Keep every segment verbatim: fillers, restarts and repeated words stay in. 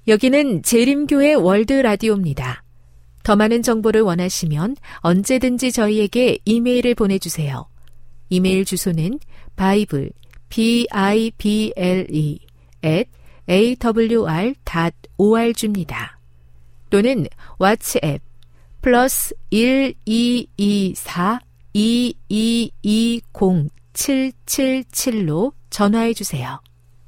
여기는 재림교회 월드 라디오입니다. 더 많은 정보를 원하시면 언제든지 저희에게 이메일을 보내주세요. 이메일 주소는 바이블, 비 아이 비 엘 이, at 에이 더블유 알 닷 오 알 지입니다. 또는 왓츠앱 플러스 일 이 이 사 이 이 이 공 칠 칠 칠로 전화해 주세요.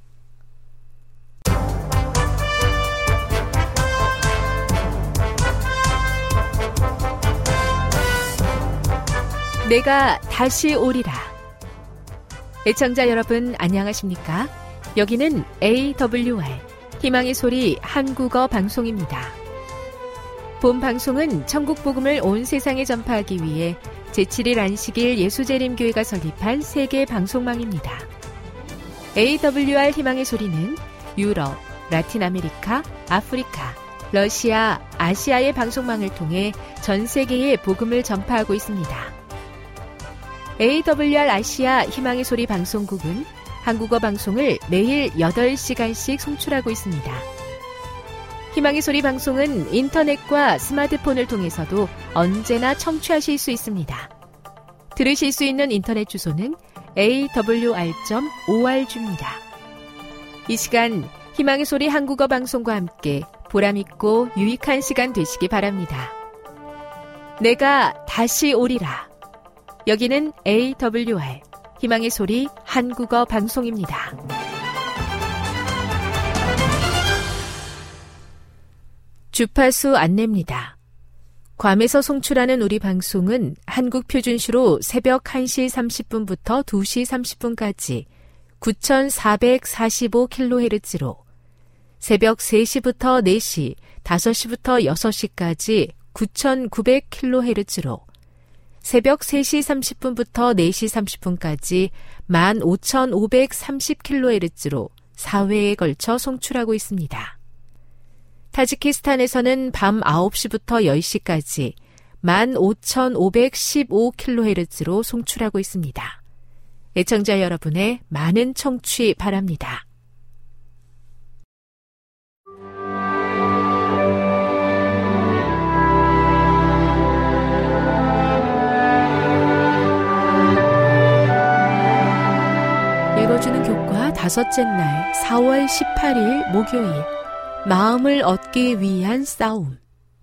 내가 다시 오리라. 애청자 여러분 안녕하십니까? 여기는 에이 더블유 알 희망의 소리 한국어 방송입니다. 본 방송은 천국 복음을 온 세상에 전파하기 위해 제칠 일 안식일 예수재림교회가 설립한 세계 방송망입니다. 에이 더블유 알 희망의 소리는 유럽, 라틴 아메리카, 아프리카, 러시아, 아시아의 방송망을 통해 전 세계에 복음을 전파하고 있습니다. 에이 더블유 알 아시아 희망의 소리 방송국은 한국어 방송을 매일 여덟 시간씩 송출하고 있습니다. 희망의 소리 방송은 인터넷과 스마트폰을 통해서도 언제나 청취하실 수 있습니다. 들으실 수 있는 인터넷 주소는 에이 더블유 알 닷 오 알 지입니다. 이 시간 희망의 소리 한국어 방송과 함께 보람있고 유익한 시간 되시기 바랍니다. 내가 다시 오리라. 여기는 에이 더블유 알 희망의 소리 한국어 방송입니다. 주파수 안내입니다. 괌에서 송출하는 우리 방송은 한국 표준시로 새벽 한 시 삼십 분부터 두 시 삼십 분까지 구천사백사십오 킬로헤르츠로, 새벽 세 시부터 네 시, 다섯 시부터 여섯 시까지 구천구백 킬로헤르츠로, 새벽 세 시 삼십 분부터 네 시 삼십 분까지 만 오천오백삼십 킬로헤르츠로 사 회에 걸쳐 송출하고 있습니다. 타지키스탄에서는 밤 아홉 시부터 열 시까지 만 오천오백십오 킬로헤르츠로 송출하고 있습니다. 애청자 여러분의 많은 청취 바랍니다. 읽어주는 교과 다섯째 날 사월 십팔일 목요일, 마음을 얻기 위한 싸움.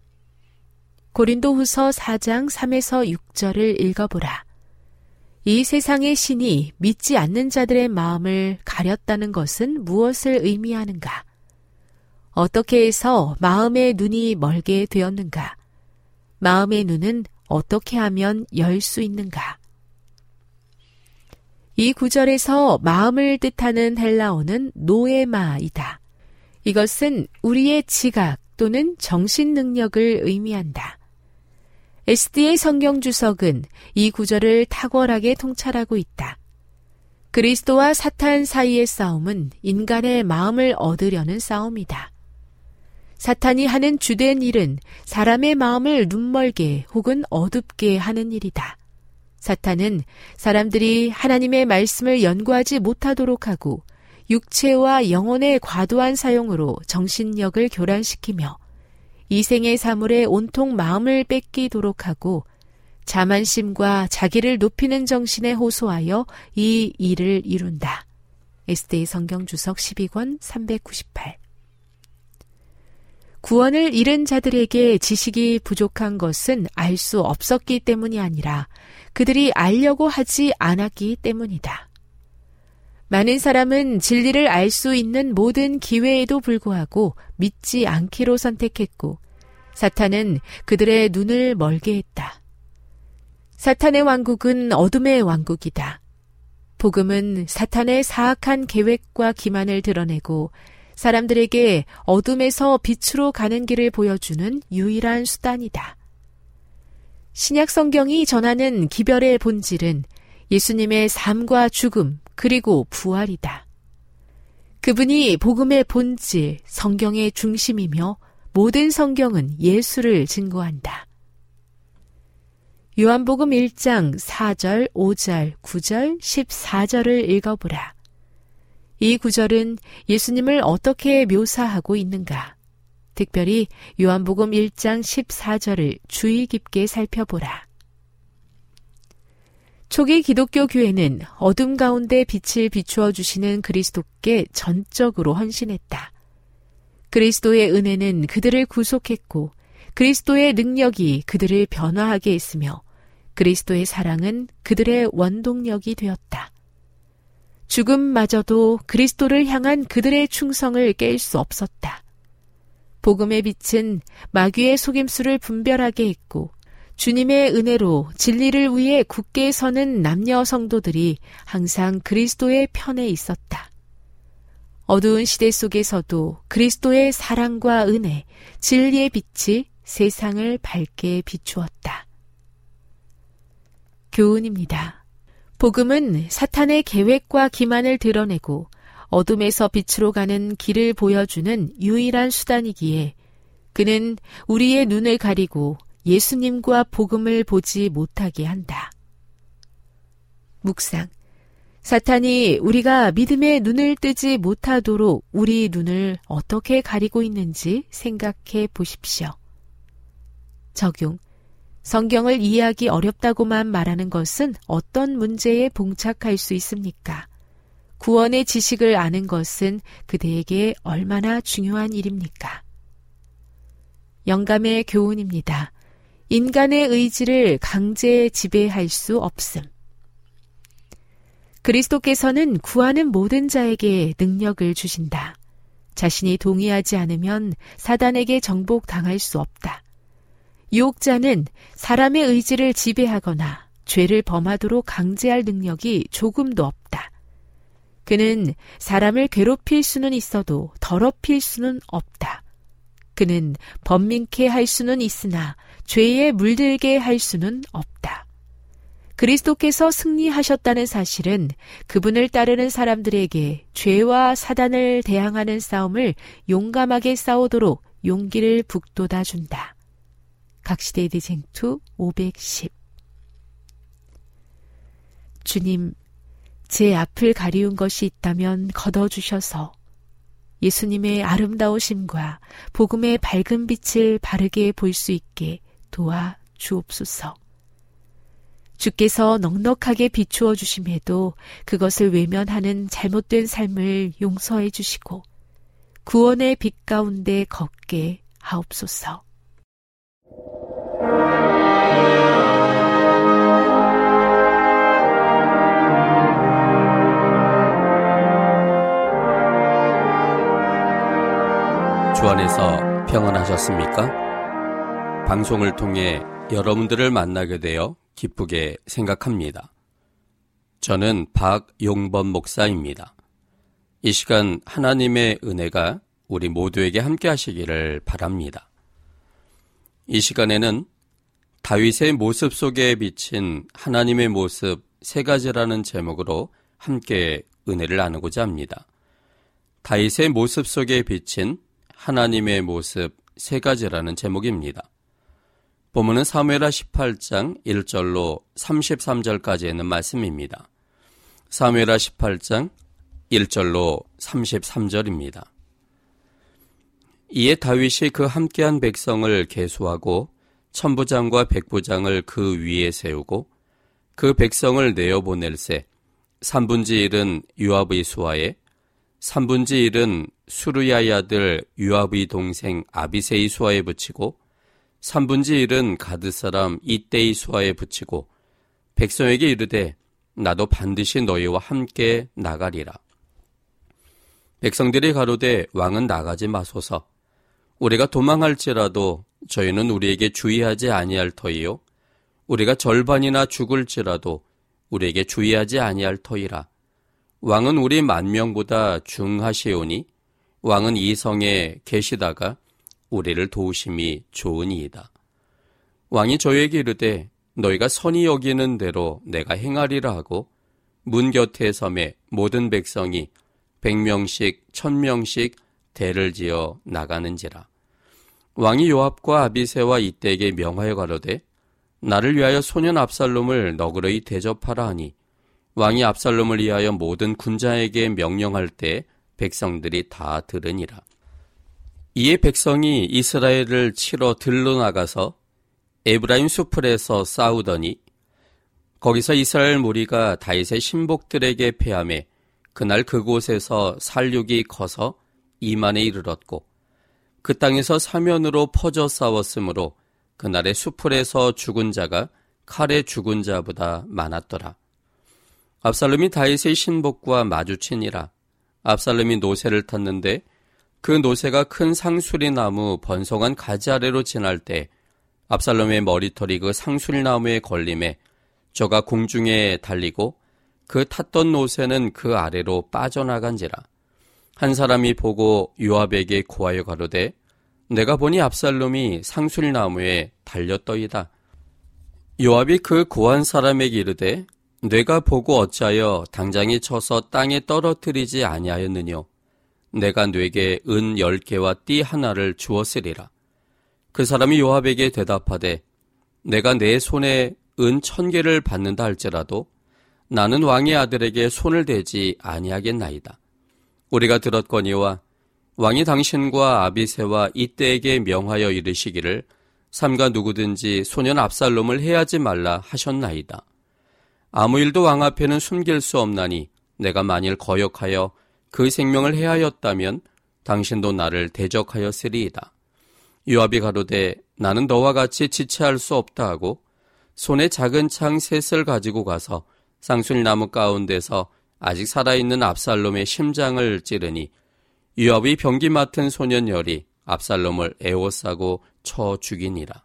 고린도후서 사 장 삼에서 육 절을 읽어보라. 이 세상의 신이 믿지 않는 자들의 마음을 가렸다는 것은 무엇을 의미하는가? 어떻게 해서 마음의 눈이 멀게 되었는가? 마음의 눈은 어떻게 하면 열 수 있는가? 이 구절에서 마음을 뜻하는 헬라어는 노에마이다. 이것은 우리의 지각 또는 정신 능력을 의미한다. 에스디의 성경 주석은 이 구절을 탁월하게 통찰하고 있다. 그리스도와 사탄 사이의 싸움은 인간의 마음을 얻으려는 싸움이다. 사탄이 하는 주된 일은 사람의 마음을 눈멀게 혹은 어둡게 하는 일이다. 사탄은 사람들이 하나님의 말씀을 연구하지 못하도록 하고 육체와 영혼의 과도한 사용으로 정신력을 교란시키며 이생의 사물에 온통 마음을 뺏기도록 하고 자만심과 자기를 높이는 정신에 호소하여 이 일을 이룬다. 에스디의 성경주석 십이 권 삼백구십팔. 구원을 잃은 자들에게 지식이 부족한 것은 알 수 없었기 때문이 아니라 그들이 알려고 하지 않았기 때문이다. 많은 사람은 진리를 알 수 있는 모든 기회에도 불구하고 믿지 않기로 선택했고, 사탄은 그들의 눈을 멀게 했다. 사탄의 왕국은 어둠의 왕국이다. 복음은 사탄의 사악한 계획과 기만을 드러내고 사람들에게 어둠에서 빛으로 가는 길을 보여주는 유일한 수단이다. 신약 성경이 전하는 기별의 본질은 예수님의 삶과 죽음 그리고 부활이다. 그분이 복음의 본질, 성경의 중심이며 모든 성경은 예수를 증거한다. 요한복음 일 장 사 절, 오 절, 구 절, 십사 절을 읽어보라. 이 구절은 예수님을 어떻게 묘사하고 있는가? 특별히 요한복음 일 장 십사 절을 주의 깊게 살펴보라. 초기 기독교 교회는 어둠 가운데 빛을 비추어 주시는 그리스도께 전적으로 헌신했다. 그리스도의 은혜는 그들을 구속했고 그리스도의 능력이 그들을 변화하게 했으며 그리스도의 사랑은 그들의 원동력이 되었다. 죽음마저도 그리스도를 향한 그들의 충성을 깰 수 없었다. 복음의 빛은 마귀의 속임수를 분별하게 했고 주님의 은혜로 진리를 위해 굳게 서는 남녀 성도들이 항상 그리스도의 편에 있었다. 어두운 시대 속에서도 그리스도의 사랑과 은혜, 진리의 빛이 세상을 밝게 비추었다. 교훈입니다. 복음은 사탄의 계획과 기만을 드러내고 어둠에서 빛으로 가는 길을 보여주는 유일한 수단이기에 그는 우리의 눈을 가리고 예수님과 복음을 보지 못하게 한다. 묵상. 사탄이 우리가 믿음의 눈을 뜨지 못하도록 우리 눈을 어떻게 가리고 있는지 생각해 보십시오. 적용. 성경을 이해하기 어렵다고만 말하는 것은 어떤 문제에 봉착할 수 있습니까? 구원의 지식을 아는 것은 그대에게 얼마나 중요한 일입니까? 영감의 교훈입니다. 인간의 의지를 강제 지배할 수 없음. 그리스도께서는 구하는 모든 자에게 능력을 주신다. 자신이 동의하지 않으면 사단에게 정복당할 수 없다. 유혹자는 사람의 의지를 지배하거나 죄를 범하도록 강제할 능력이 조금도 없다. 그는 사람을 괴롭힐 수는 있어도 더럽힐 수는 없다. 그는 번민케 할 수는 있으나 죄에 물들게 할 수는 없다. 그리스도께서 승리하셨다는 사실은 그분을 따르는 사람들에게 죄와 사단을 대항하는 싸움을 용감하게 싸우도록 용기를 북돋아 준다. 각시대의 대쟁투 오백십. 주님, 제 앞을 가리운 것이 있다면 걷어주셔서 예수님의 아름다우심과 복음의 밝은 빛을 바르게 볼 수 있게 도와 주옵소서. 주께서 넉넉하게 비추어 주심에도 그것을 외면하는 잘못된 삶을 용서해 주시고 구원의 빛 가운데 걷게 하옵소서. 주 안에서 평안하셨습니까? 방송을 통해 여러분들을 만나게 되어 기쁘게 생각합니다. 저는 박용범 목사입니다. 이 시간 하나님의 은혜가 우리 모두에게 함께 하시기를 바랍니다. 이 시간에는 다윗의 모습 속에 비친 하나님의 모습 세 가지라는 제목으로 함께 은혜를 나누고자 합니다. 다윗의 모습 속에 비친 하나님의 모습 세 가지라는 제목입니다. 본문은 사무엘하 십팔 장 일 절로 삼십삼 절까지 있는 말씀입니다. 사무엘하 십팔 장 일 절로 삼십삼 절입니다. 이에 다윗이 그 함께한 백성을 계수하고 천부장과 백부장을 그 위에 세우고 그 백성을 내어보낼세 삼분지 일은 요압의 수하에 삼분지 일은 수르야의 아들 요압의 동생 아비새의 수하에 붙이고 삼분지 일은 가드 사람 이때의 수하에 붙이고 백성에게 이르되 나도 반드시 너희와 함께 나가리라. 백성들이 가로되 왕은 나가지 마소서. 우리가 도망할지라도 저희는 우리에게 주의하지 아니할 터이요 우리가 절반이나 죽을지라도 우리에게 주의하지 아니할 터이라. 왕은 우리 만 명보다 중하시오니 왕은 이 성에 계시다가 우리를 도우심이 좋으니이다. 왕이 저희에게 이르되 너희가 선히 여기는 대로 내가 행하리라 하고 문 곁에 섬에 모든 백성이 백명씩 천명씩 대를 지어 나가는지라. 왕이 요압과 아비새와 이때에게 명하여 가로되 나를 위하여 소년 압살롬을 너그러이 대접하라 하니 왕이 압살롬을 위하여 모든 군자에게 명령할 때 백성들이 다 들으니라. 이에 백성이 이스라엘을 치러 들러 나가서 에브라임 수풀에서 싸우더니 거기서 이스라엘 무리가 다윗의 신복들에게 패하매 그날 그곳에서 살육이 커서 이만에 이르렀고 그 땅에서 사면으로 퍼져 싸웠으므로 그날의 수풀에서 죽은 자가 칼에 죽은 자보다 많았더라. 압살롬이 다윗의 신복과 마주치니라. 압살롬이 노새를 탔는데 그 노새가 큰 상수리 나무 번성한 가지 아래로 지날 때 압살롬의 머리털이 그 상수리 나무에 걸림에 저가 공중에 달리고 그 탔던 노새는 그 아래로 빠져나간지라. 한 사람이 보고 요압에게 고하여 가로되 내가 보니 압살롬이 상수리 나무에 달렸더이다. 요압이 그 고한 사람에게 이르되 내가 보고 어찌하여 당장에 쳐서 땅에 떨어뜨리지 아니하였느뇨. 내가 뇌게 은 열 개와 띠 하나를 주었으리라. 그 사람이 요압에게 대답하되 내가 내 손에 은 천 개를 받는다 할지라도 나는 왕의 아들에게 손을 대지 아니하겠나이다. 우리가 들었거니와 왕이 당신과 아비새와 이때에게 명하여 이르시기를 삼가 누구든지 소년 압살롬을 해하지 말라 하셨나이다. 아무 일도 왕 앞에는 숨길 수 없나니 내가 만일 거역하여 그 생명을 해하였다면 당신도 나를 대적하였으리이다. 요압이 가로되 나는 너와 같이 지체할 수 없다 하고 손에 작은 창 셋을 가지고 가서 쌍술나무 가운데서 아직 살아있는 압살롬의 심장을 찌르니 요압의 병기 맡은 소년 열이 압살롬을 에워싸고 쳐 죽이니라.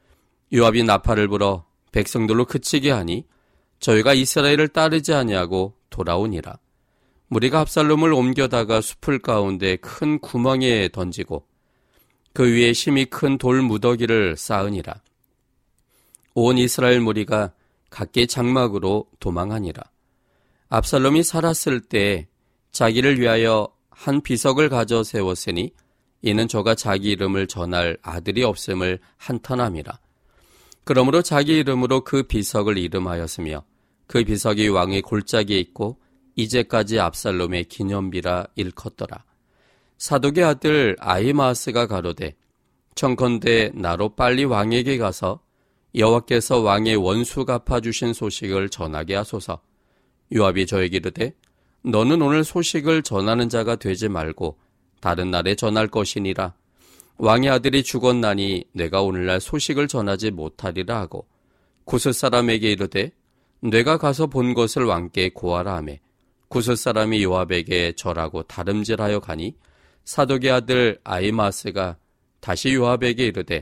요압이 나팔을 불어 백성들로 그치게 하니 저희가 이스라엘을 따르지 아니하고 돌아오니라. 무리가 압살롬을 옮겨다가 숲을 가운데 큰 구멍에 던지고 그 위에 심히 큰 돌 무더기를 쌓으니라. 온 이스라엘 무리가 각기 장막으로 도망하니라. 압살롬이 살았을 때 자기를 위하여 한 비석을 가져 세웠으니 이는 저가 자기 이름을 전할 아들이 없음을 한탄함이라. 그러므로 자기 이름으로 그 비석을 이름하였으며 그 비석이 왕의 골짜기에 있고 이제까지 압살롬의 기념비라 일컫더라. 사독의 아들 아히마아스가 가로되 청컨대 나로 빨리 왕에게 가서 여호와께서 왕의 원수 갚아주신 소식을 전하게 하소서. 요압이 저에게 이르되 너는 오늘 소식을 전하는 자가 되지 말고 다른 날에 전할 것이니라. 왕의 아들이 죽었나니 내가 오늘날 소식을 전하지 못하리라 하고 구스 사람에게 이르되 내가 가서 본 것을 왕께 고하라 하매 구스 사람이 요압에게 절하고 다름질하여 가니 사독의 아들 아히마스가 다시 요압에게 이르되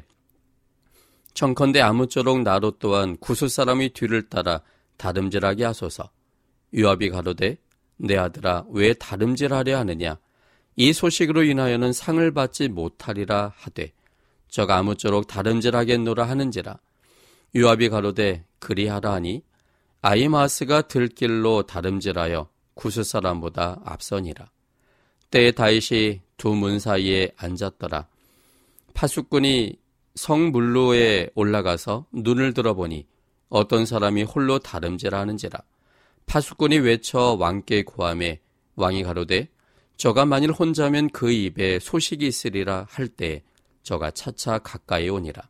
청컨대 아무쪼록 나로 또한 구스 사람이 뒤를 따라 다름질하게 하소서. 요압이 가로되 내 아들아 왜 다름질하려 하느냐. 이 소식으로 인하여는 상을 받지 못하리라 하되 저가 아무쪼록 다름질하겠노라 하는지라. 요압이 가로되 그리하라 하니 아히마스가 들길로 다름질하여 구스 사람보다 앞서니라. 때에 다윗이 두 문 사이에 앉았더라. 파수꾼이 성 물로에 올라가서 눈을 들어보니 어떤 사람이 홀로 다름질하는지라. 파수꾼이 외쳐 왕께 고하매 왕이 가로되 저가 만일 혼자면 그 입에 소식이 있으리라 할 때 저가 차차 가까이 오니라.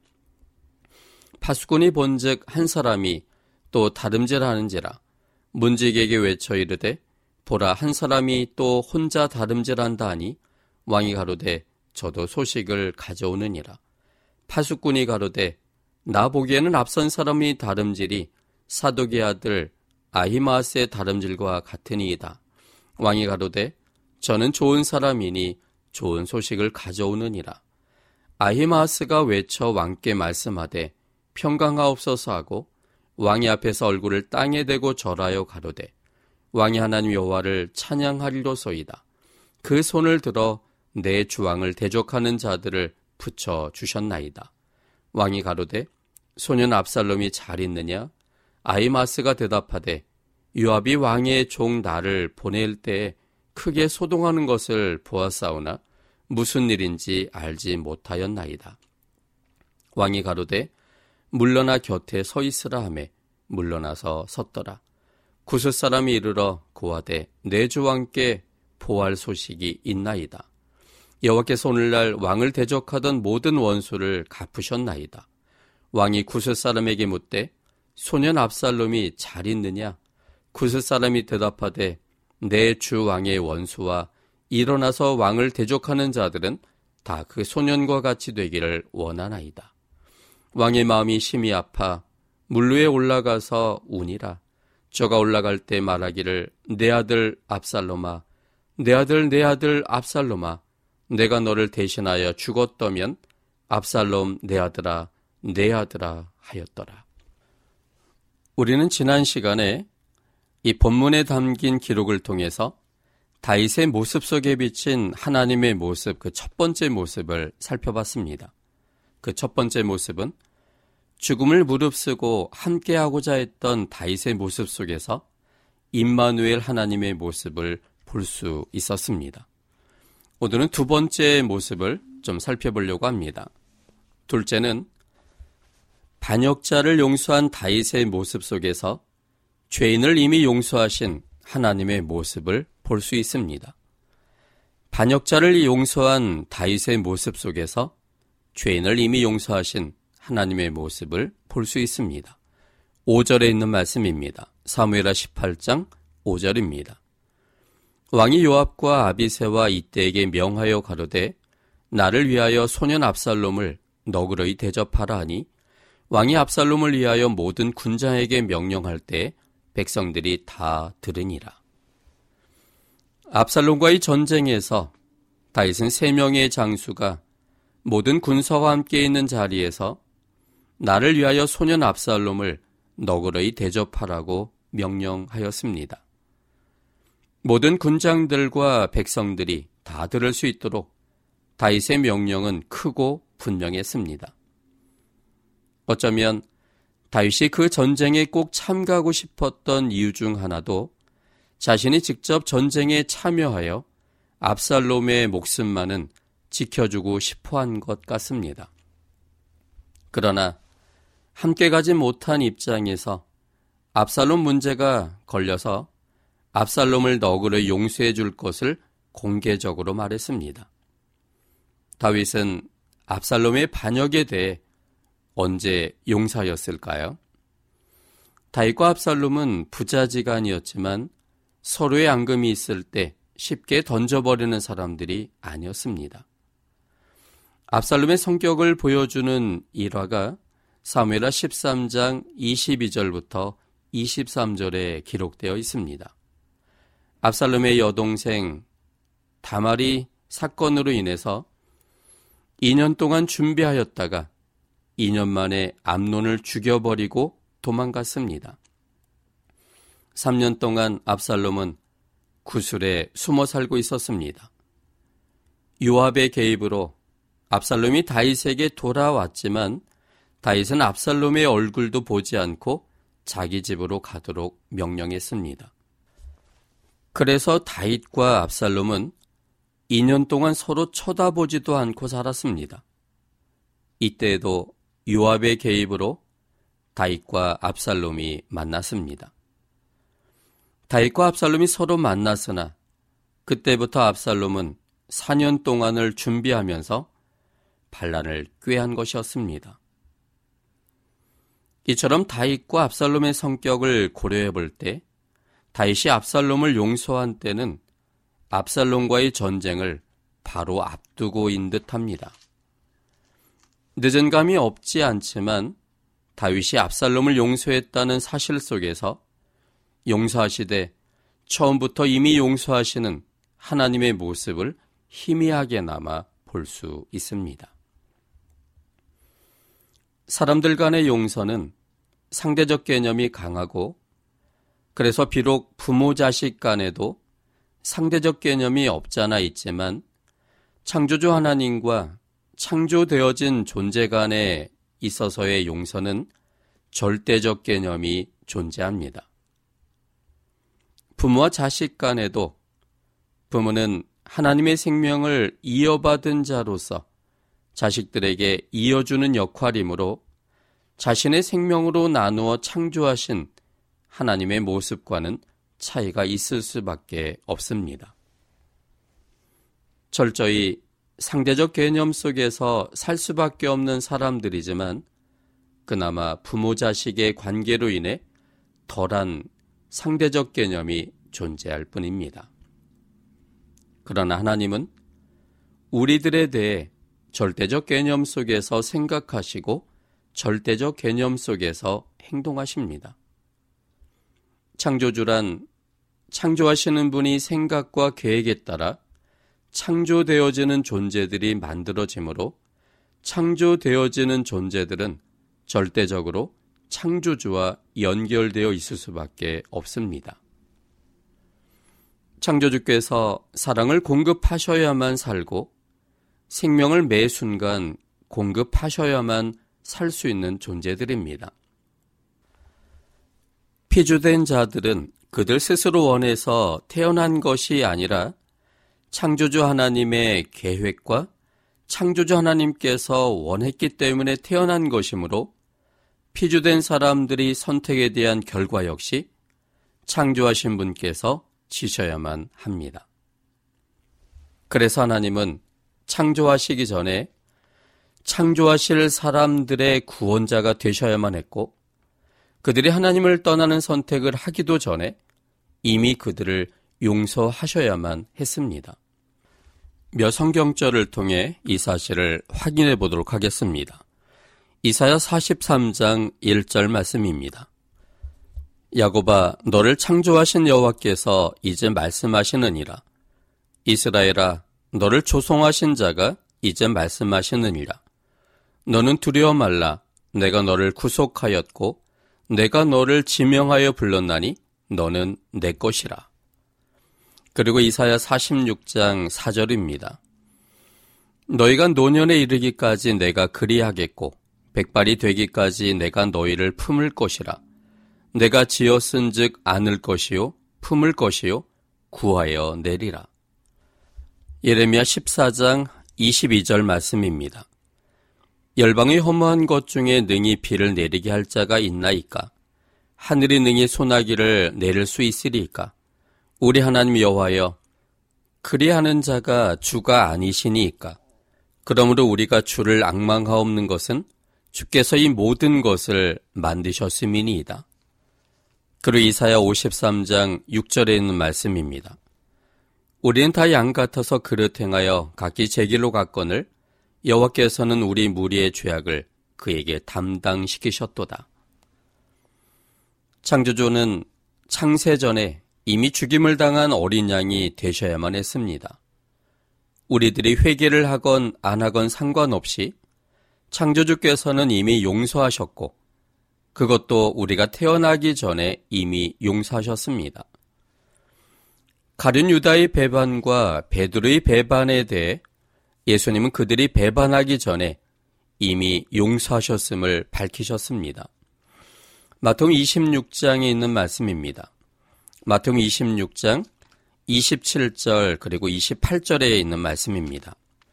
파수꾼이 본즉 한 사람이 또 다름질하는지라. 문지기에게 외쳐 이르되 보라 한 사람이 또 혼자 다름질한다 하니 왕이 가로되 저도 소식을 가져오느니라. 파수꾼이 가로되 나 보기에는 앞선 사람이 다름질이 사독의 아들 아히마스의 다름질과 같으니이다. 왕이 가로되 저는 좋은 사람이니 좋은 소식을 가져오느니라. 아히마스가 외쳐 왕께 말씀하되 평강하옵소서 하고 왕의 앞에서 얼굴을 땅에 대고 절하여 가로되 왕이 하나님 여호와를 찬양하리로소이다. 그 손을 들어 내 주왕을 대적하는 자들을 붙여 주셨나이다. 왕이 가로되 소년 압살롬이 잘 있느냐? 아히마스가 대답하되 요압이 왕의 종 나를 보낼 때에 크게 소동하는 것을 보았사오나 무슨 일인지 알지 못하였나이다. 왕이 가로되 물러나 곁에 서 있으라 하매 물러나서 섰더라. 구스 사람이 이르러 고하되 내 주왕께 보할 소식이 있나이다. 여호와께서 오늘날 왕을 대적하던 모든 원수를 갚으셨나이다. 왕이 구스 사람에게 묻되 소년 압살롬이 잘 있느냐? 구스 사람이 대답하되 내 주 왕의 원수와 일어나서 왕을 대적하는 자들은 다 그 소년과 같이 되기를 원하나이다. 왕의 마음이 심히 아파 물 위에 올라가서 우니라. 저가 올라갈 때 말하기를 내 아들 압살롬아, 내 아들 내 아들 압살롬아, 내가 너를 대신하여 죽었더면 압살롬 내 아들아 내 아들아 하였더라. 우리는 지난 시간에 이 본문에 담긴 기록을 통해서 다윗의 모습 속에 비친 하나님의 모습, 그 첫 번째 모습을 살펴봤습니다. 그 첫 번째 모습은 죽음을 무릅쓰고 함께하고자 했던 다윗의 모습 속에서 임마누엘 하나님의 모습을 볼 수 있었습니다. 오늘은 두 번째 모습을 좀 살펴보려고 합니다. 둘째는 반역자를 용서한 다윗의 모습 속에서 죄인을 이미 용서하신 하나님의 모습을 볼 수 있습니다. 반역자를 용서한 다윗의 모습 속에서 죄인을 이미 용서하신 하나님의 모습을 볼 수 있습니다. 오 절에 있는 말씀입니다. 사무엘하 십팔 장 오 절입니다. 왕이 요압과 아비새와 이때에게 명하여 가로되 나를 위하여 소년 압살롬을 너그러이 대접하라 하니 왕이 압살롬을 위하여 모든 군장에게 명령할 때 백성들이 다 들으니라. 압살롬과의 전쟁에서 다윗은 세 명의 장수가 모든 군사와 함께 있는 자리에서 나를 위하여 소년 압살롬을 너그러이 대접하라고 명령하였습니다. 모든 군장들과 백성들이 다 들을 수 있도록 다윗의 명령은 크고 분명했습니다. 어쩌면 다윗이 그 전쟁에 꼭 참가하고 싶었던 이유 중 하나도 자신이 직접 전쟁에 참여하여 압살롬의 목숨만은 지켜주고 싶어한 것 같습니다. 그러나 함께 가지 못한 입장에서 압살롬 문제가 걸려서 압살롬을 너그러이 용서해 줄 것을 공개적으로 말했습니다. 다윗은 압살롬의 반역에 대해 언제 용서하였을까요? 다윗과 압살롬은 부자지간이었지만 서로의 앙금이 있을 때 쉽게 던져버리는 사람들이 아니었습니다. 압살롬의 성격을 보여주는 일화가 사무엘하 십삼 장 이십이 절부터 이십삼 절에 기록되어 있습니다. 압살롬의 여동생 다말이 사건으로 인해서 이 년 동안 준비하였다가 이 년 만에 암논을 죽여버리고 도망갔습니다. 삼 년 동안 압살롬은 구술에 숨어 살고 있었습니다. 요압의 개입으로 압살롬이 다윗에게 돌아왔지만 다윗은 압살롬의 얼굴도 보지 않고 자기 집으로 가도록 명령했습니다. 그래서 다윗과 압살롬은 이 년 동안 서로 쳐다보지도 않고 살았습니다. 이때에도 요압의 개입으로 다윗과 압살롬이 만났습니다. 다윗과 압살롬이 서로 만났으나 그때부터 압살롬은 사 년 동안을 준비하면서 반란을 꾀한 것이었습니다. 이처럼 다윗과 압살롬의 성격을 고려해 볼 때 다윗이 압살롬을 용서한 때는 압살롬과의 전쟁을 바로 앞두고인 듯합니다. 늦은 감이 없지 않지만 다윗이 압살롬을 용서했다는 사실 속에서 용서하시되 처음부터 이미 용서하시는 하나님의 모습을 희미하게나마 볼 수 있습니다. 사람들 간의 용서는 상대적 개념이 강하고 그래서 비록 부모 자식 간에도 상대적 개념이 없잖아 있지만 창조주 하나님과 창조되어진 존재 간에 있어서의 용서는 절대적 개념이 존재합니다. 부모와 자식 간에도 부모는 하나님의 생명을 이어받은 자로서 자식들에게 이어주는 역할이므로 자신의 생명으로 나누어 창조하신 하나님의 모습과는 차이가 있을 수밖에 없습니다. 철저히 상대적 개념 속에서 살 수밖에 없는 사람들이지만 그나마 부모 자식의 관계로 인해 덜한 상대적 개념이 존재할 뿐입니다. 그러나 하나님은 우리들에 대해 절대적 개념 속에서 생각하시고 절대적 개념 속에서 행동하십니다. 창조주란 창조하시는 분이 생각과 계획에 따라 창조되어지는 존재들이 만들어지므로 창조되어지는 존재들은 절대적으로 창조주와 연결되어 있을 수밖에 없습니다. 창조주께서 사랑을 공급하셔야만 살고 생명을 매 순간 공급하셔야만 살 수 있는 존재들입니다. 피조된 자들은 그들 스스로 원해서 태어난 것이 아니라 창조주 하나님의 계획과 창조주 하나님께서 원했기 때문에 태어난 것이므로 피조된 사람들이 선택에 대한 결과 역시 창조하신 분께서 지셔야만 합니다. 그래서 하나님은 창조하시기 전에 창조하실 사람들의 구원자가 되셔야만 했고 그들이 하나님을 떠나는 선택을 하기도 전에 이미 그들을 용서하셔야만 했습니다. 몇 성경절을 통해 이 사실을 확인해 보도록 하겠습니다. 이사야 사십삼 장 일 절 말씀입니다. 야곱아, 너를 창조하신 여호와께서 이제 말씀하시느니라. 이스라엘아, 너를 조성하신 자가 이제 말씀하시느니라. 너는 두려워 말라. 내가 너를 구속하였고 내가 너를 지명하여 불렀나니 너는 내 것이라. 그리고 이사야 사십육 장 사 절입니다. 너희가 노년에 이르기까지 내가 그리하겠고 백발이 되기까지 내가 너희를 품을 것이라. 내가 지었은즉 안을 것이요 품을 것이요 구하여 내리라. 예레미야 십사 장 이십이 절 말씀입니다. 열방의 허무한 것 중에 능히 비를 내리게 할 자가 있나이까? 하늘이 능히 소나기를 내릴 수 있으리이까? 우리 하나님 여호와여, 그리하는 자가 주가 아니시니이까? 그러므로 우리가 주를 앙망하옵는 것은 주께서 이 모든 것을 만드셨음이니이다. 그리고 이사야 오십삼 장 육 절에 있는 말씀입니다. 우리는 다 양 같아서 그릇 행하여 각기 제 길로 갔거늘 여호와께서는 우리 무리의 죄악을 그에게 담당시키셨도다. 창조주는 창세 전에 이미 죽임을 당한 어린 양이 되셔야만 했습니다. 우리들이 회개를 하건 안 하건 상관없이 창조주께서는 이미 용서하셨고 그것도 우리가 태어나기 전에 이미 용서하셨습니다. 가룟 유다의 배반과 베드로의 배반에 대해 예수님은 그들이 배반하기 전에 이미 용서하셨음을 밝히셨습니다. 마태복음 이십육 장에 있는 말씀입니다. 마태복음 이십육 장 이십칠 절 그리고 이십팔 절에 있는 말씀입니다.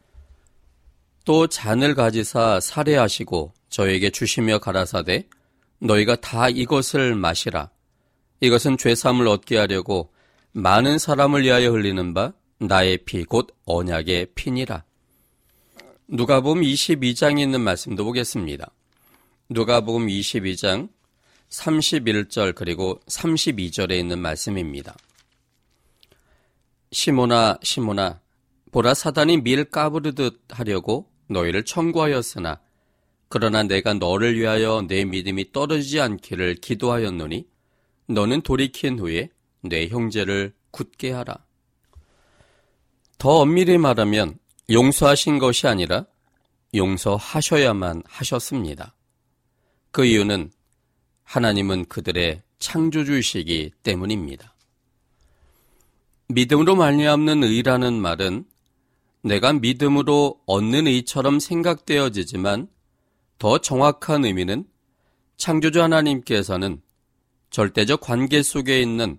또 잔을 가지사 살해하시고 저에게 주시며 가라사대 너희가 다 이것을 마시라. 이것은 죄사함을 얻게 하려고 많은 사람을 위하여 흘리는 바 나의 피 곧 언약의 피니라. 누가복음 이십이 장에 있는 말씀도 보겠습니다. 누가복음 이십이 장 삼십일 절 그리고 삼십이 절에 있는 말씀입니다. 시몬아 시몬아 보라 사단이 밀 까부르듯 하려고 너희를 청구하였으나 그러나 내가 너를 위하여 내 믿음이 떨어지지 않기를 기도하였노니 너는 돌이킨 후에 내 형제를 굳게 하라. 더 엄밀히 말하면 용서하신 것이 아니라 용서하셔야만 하셨습니다. 그 이유는 하나님은 그들의 창조주이시기 때문입니다. 믿음으로 말미암는 의라는 말은 내가 믿음으로 얻는 의처럼 생각되어지지만 더 정확한 의미는 창조주 하나님께서는 절대적 관계 속에 있는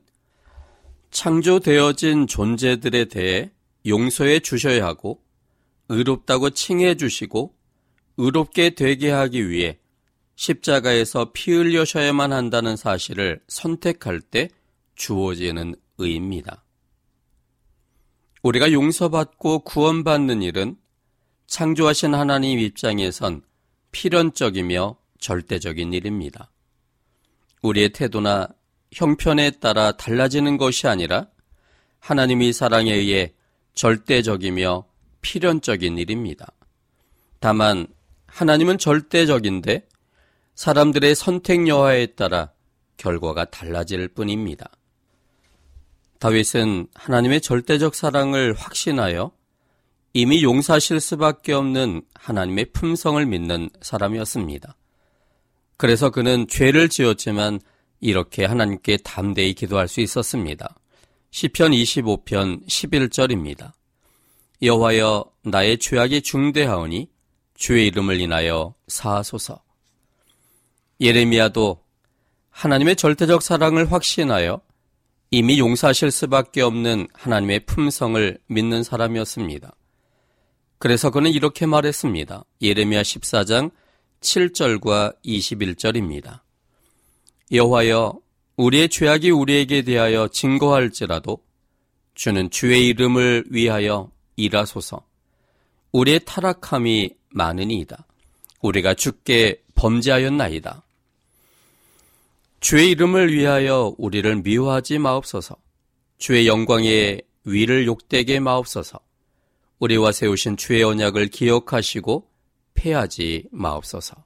창조되어진 존재들에 대해 용서해 주셔야 하고 의롭다고 칭해 주시고 의롭게 되게 하기 위해 십자가에서 피 흘려셔야만 한다는 사실을 선택할 때 주어지는 의입니다. 우리가 용서받고 구원받는 일은 창조하신 하나님 입장에선 필연적이며 절대적인 일입니다. 우리의 태도나 형편에 따라 달라지는 것이 아니라 하나님의 사랑에 의해 절대적이며 필연적인 일입니다. 다만 하나님은 절대적인데 사람들의 선택 여하에 따라 결과가 달라질 뿐입니다. 다윗은 하나님의 절대적 사랑을 확신하여 이미 용서하실 수밖에 없는 하나님의 품성을 믿는 사람이었습니다. 그래서 그는 죄를 지었지만 이렇게 하나님께 담대히 기도할 수 있었습니다. 시편 이십오 편 십일 절입니다. 여호와여 나의 죄악이 중대하오니 주의 이름을 인하여 사하소서. 예레미야도 하나님의 절대적 사랑을 확신하여 이미 용서하실 수밖에 없는 하나님의 품성을 믿는 사람이었습니다. 그래서 그는 이렇게 말했습니다. 예레미야 십사 장 칠 절과 이십일 절입니다. 여호와여 우리의 죄악이 우리에게 대하여 증거할지라도 주는 주의 이름을 위하여 일하소서. 우리의 타락함이 많으니이다. 우리가 주께 범죄하였나이다. 주의 이름을 위하여 우리를 미워하지 마옵소서. 주의 영광의 위를 욕되게 마옵소서. 우리와 세우신 주의 언약을 기억하시고 패하지 마옵소서.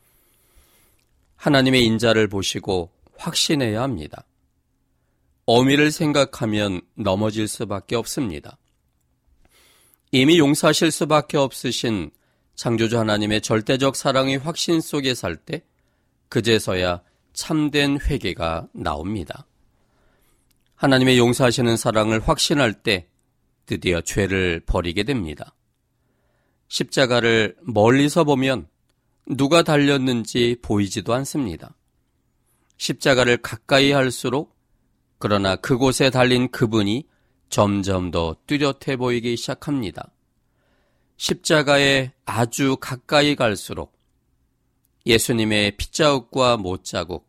하나님의 인자를 보시고 확신해야 합니다. 어미를 생각하면 넘어질 수밖에 없습니다. 이미 용서하실 수밖에 없으신 창조주 하나님의 절대적 사랑의 확신 속에 살 때 그제서야 참된 회개가 나옵니다. 하나님의 용서하시는 사랑을 확신할 때 드디어 죄를 버리게 됩니다. 십자가를 멀리서 보면 누가 달렸는지 보이지도 않습니다. 십자가를 가까이 할수록 그러나 그곳에 달린 그분이 점점 더 뚜렷해 보이기 시작합니다. 십자가에 아주 가까이 갈수록 예수님의 핏자국과 못자국,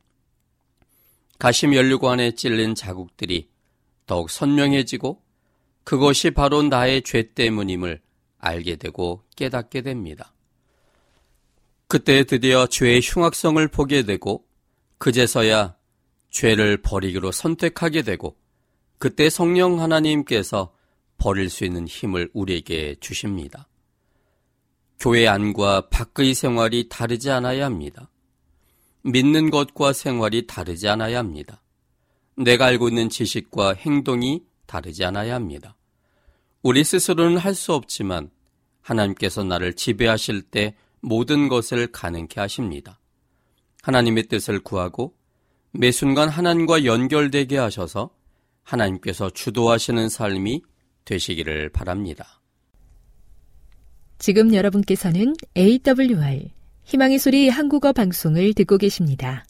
가시면류관에 찔린 자국들이 더욱 선명해지고 그것이 바로 나의 죄 때문임을 알게 되고 깨닫게 됩니다. 그때 드디어 죄의 흉악성을 보게 되고 그제서야 죄를 버리기로 선택하게 되고 그때 성령 하나님께서 버릴 수 있는 힘을 우리에게 주십니다. 교회 안과 밖의 생활이 다르지 않아야 합니다. 믿는 것과 생활이 다르지 않아야 합니다. 내가 알고 있는 지식과 행동이 다르지 않아야 합니다. 우리 스스로는 할 수 없지만 하나님께서 나를 지배하실 때 모든 것을 가능케 하십니다. 하나님의 뜻을 구하고 매 순간 하나님과 연결되게 하셔서 하나님께서 주도하시는 삶이 되시기를 바랍니다. 지금 여러분께서는 에이더블유알 희망의 소리 한국어 방송을 듣고 계십니다.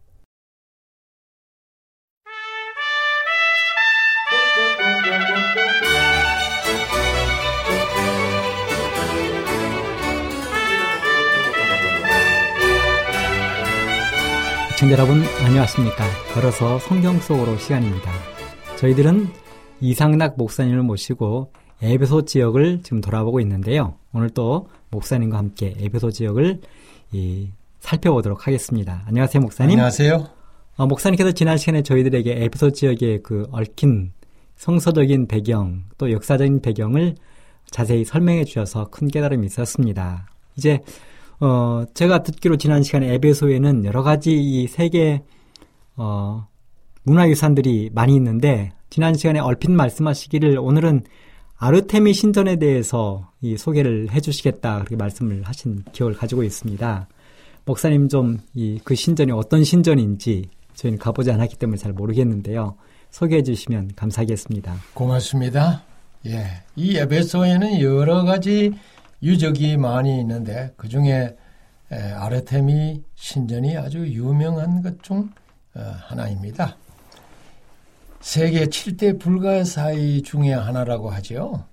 시청자 여러분 안녕하십니까? 걸어서 성경 속으로 시간입니다. 저희들은 이상락 목사님을 모시고 에베소 지역을 지금 돌아보고 있는데요. 오늘 또 목사님과 함께 에베소 지역을 이, 살펴보도록 하겠습니다. 안녕하세요, 목사님. 안녕하세요. 어, 목사님께서 지난 시간에 저희들에게 에베소 지역의 그 얽힌 성서적인 배경 또 역사적인 배경을 자세히 설명해 주셔서 큰 깨달음이 있었습니다. 이제 어, 제가 듣기로 지난 시간에 에베소에는 여러 가지 이 세계, 어, 문화유산들이 많이 있는데, 지난 시간에 얼핏 말씀하시기를 오늘은 아르테미 신전에 대해서 이 소개를 해 주시겠다, 그렇게 말씀을 하신 기억을 가지고 있습니다. 목사님 좀 이 그 신전이 어떤 신전인지 저희는 가보지 않았기 때문에 잘 모르겠는데요. 소개해 주시면 감사하겠습니다. 고맙습니다. 예. 이 에베소에는 여러 가지 유적이 많이 있는데 그 중에 아르테미 신전이 아주 유명한 것 중 하나입니다. 세계 칠 대 불가사의 중에 하나라고 하죠.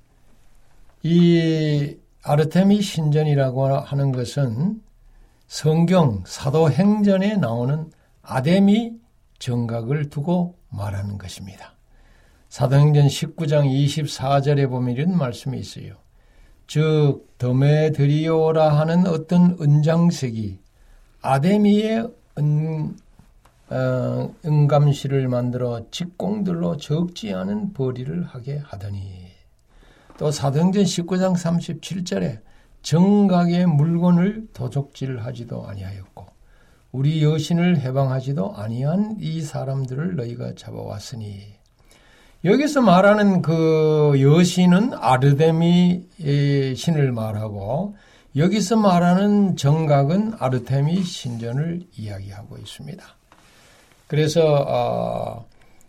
이 아르테미 신전이라고 하는 것은 성경 사도행전에 나오는 아데미 정각을 두고 말하는 것입니다. 사도행전 십구 장 이십사 절에 보면 이런 말씀이 있어요. 즉 드메드리오라 하는 어떤 은장색이 아데미의 은, 어, 은감실을 만들어 직공들로 적지 않은 벌이를 하게 하더니 또 사도행전 십구 장 삼십칠 절에 정각의 물건을 도적질하지도 아니하였고 우리 여신을 해방하지도 아니한 이 사람들을 너희가 잡아왔으니 여기서 말하는 그 여신은 아르데미 신을 말하고 여기서 말하는 정각은 아르테미 신전을 이야기하고 있습니다. 그래서 어,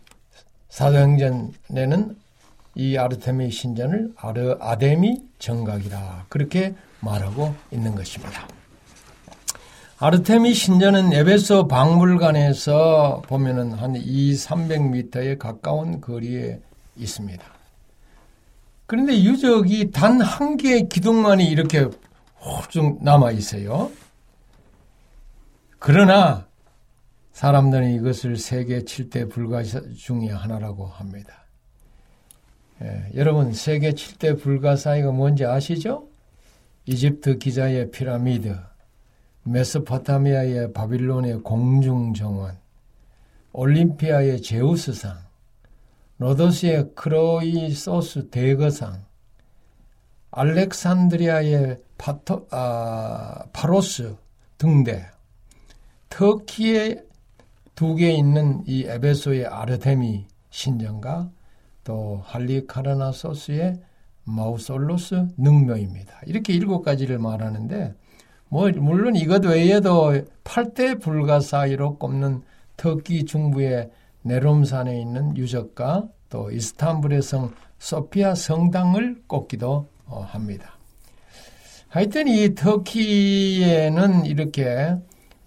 사도행전에는 이 아르테미 신전을 아르, 아데미 정각이라 그렇게 말하고 있는 것입니다. 아르테미 신전은 에베소 박물관에서 보면은 한 이삼백 미터에 가까운 거리에 있습니다. 그런데 유적이 단 한 개의 기둥만이 이렇게 쭉 남아 있어요. 그러나 사람들은 이것을 세계 칠 대 불가 중의 하나라고 합니다. 예, 여러분 세계 칠 대 불가사의가 뭔지 아시죠? 이집트 기자의 피라미드, 메소포타미아의 바빌론의 공중정원, 올림피아의 제우스상, 로도스의 크로이소스 대거상, 알렉산드리아의 파토, 아, 파로스 등대, 터키에 두 개 있는 이 에베소의 아르테미 신전과 또 할리카르나소스의 마우솔로스 능묘입니다. 이렇게 일곱 가지를 말하는데 뭐 물론 이것 외에도 팔 대 불가 사이로 꼽는 터키 중부의 네롬산에 있는 유적과 또 이스탄불의 성 소피아 성당을 꼽기도 합니다. 하여튼 이 터키에는 이렇게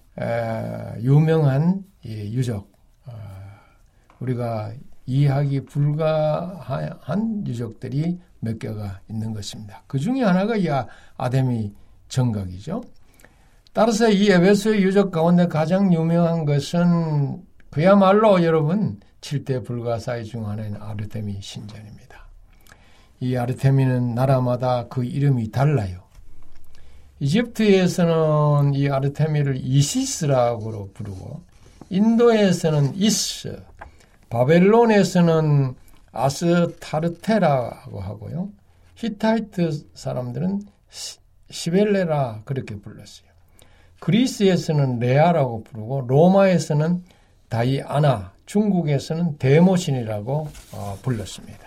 유명한 유적, 우리가 이해하기 불가한 유적들이 몇 개가 있는 것입니다. 그 중에 하나가 이 아데미 정각이죠. 따라서 이 에베소의 유적 가운데 가장 유명한 것은 그야말로 여러분 칠 대 불가사의 중 하나인 아르테미 신전입니다. 이 아르테미는 나라마다 그 이름이 달라요. 이집트에서는 이 아르테미를 이시스라고 부르고 인도에서는 이스, 바벨론에서는 아스타르테라고 하고요. 히타이트 사람들은 시벨레라 그렇게 불렀어요. 그리스에서는 레아라고 부르고 로마에서는 다이아나, 중국에서는 데모신이라고 어, 불렀습니다.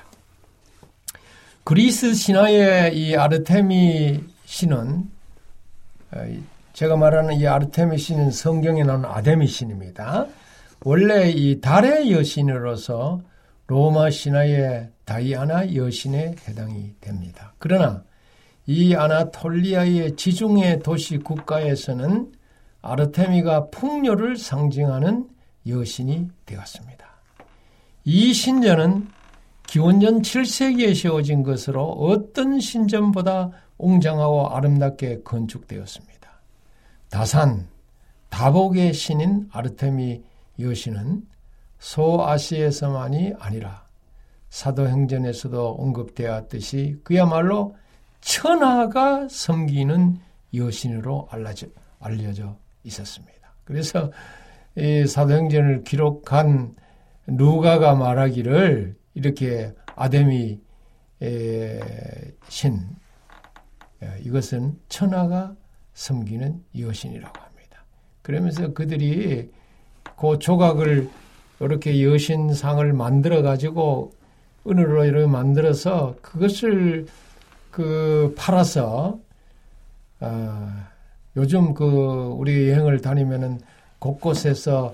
그리스 신화의 이 아르테미 신은 제가 말하는 이 아르테미 신은 성경에 나오는 아데미 신입니다. 원래 이 달의 여신으로서 로마 신화의 다이아나 여신에 해당이 됩니다. 그러나 이 아나톨리아의 지중해 도시 국가에서는 아르테미가 풍요를 상징하는 여신이 되었습니다. 이 신전은 기원전 칠 세기에 세워진 것으로 어떤 신전보다 웅장하고 아름답게 건축되었습니다. 다산, 다복의 신인 아르테미 여신은 소아시아에서만이 아니라 사도행전에서도 언급되었듯이 그야말로 천하가 섬기는 여신으로 알려져, 알려져 있었습니다. 그래서 이 사도행전을 기록한 누가가 말하기를 이렇게 아데미 신, 이것은 천하가 섬기는 여신이라고 합니다. 그러면서 그들이 그 조각을 이렇게 여신상을 만들어 가지고 은으로 이렇게 만들어서 그것을 그 팔아서 어, 요즘 그 우리 여행을 다니면은 곳곳에서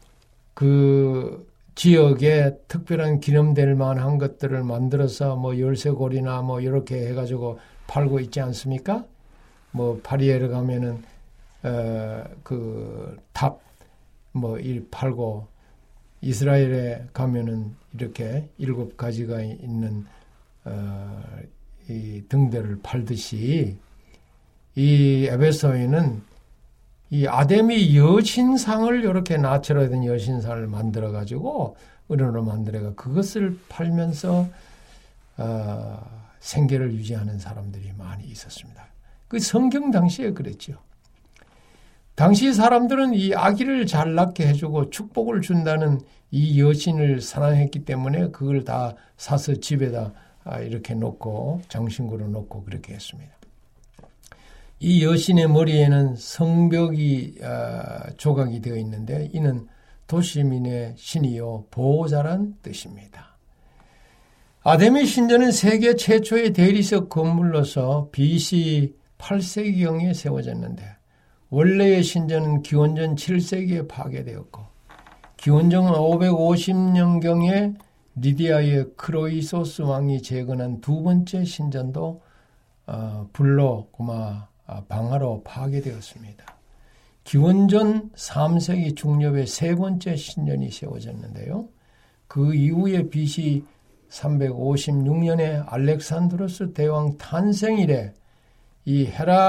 그 지역에 특별한 기념될 만한 것들을 만들어서 뭐 열쇠고리나 뭐 이렇게 해가지고 팔고 있지 않습니까? 뭐 파리에 가면은 어, 그 탑 뭐 일 팔고 이스라엘에 가면은 이렇게 일곱 가지가 있는 어, 이 등대를 팔듯이 이 에베소에는 이 아데미 여신상을 이렇게 나체로 된 여신상을 만들어 가지고 은으로 만들어가 그것을 팔면서 어, 생계를 유지하는 사람들이 많이 있었습니다. 그 성경 당시에 그랬죠. 당시 사람들은 이 아기를 잘 낳게 해주고 축복을 준다는 이 여신을 사랑했기 때문에 그걸 다 사서 집에다 이렇게 놓고 장신구로 놓고 그렇게 했습니다. 이 여신의 머리에는 성벽이 조각이 되어 있는데 이는 도시민의 신이요 보호자란 뜻입니다. 아데미 신전은 세계 최초의 대리석 건물로서 비씨 팔 세기경에 세워졌는데 원래의 신전은 기원전 칠 세기에 파괴되었고 기원전 오백오십 년경에 리디아의 크로이소스 왕이 재건한 두 번째 신전도 어, 불로 고마 방화로 파괴되었습니다. 기원전 삼 세기 중엽에 세 번째 신전이 세워졌는데요. 그 이후에 비씨 삼백오십육 년에 알렉산드로스 대왕 탄생 이래 이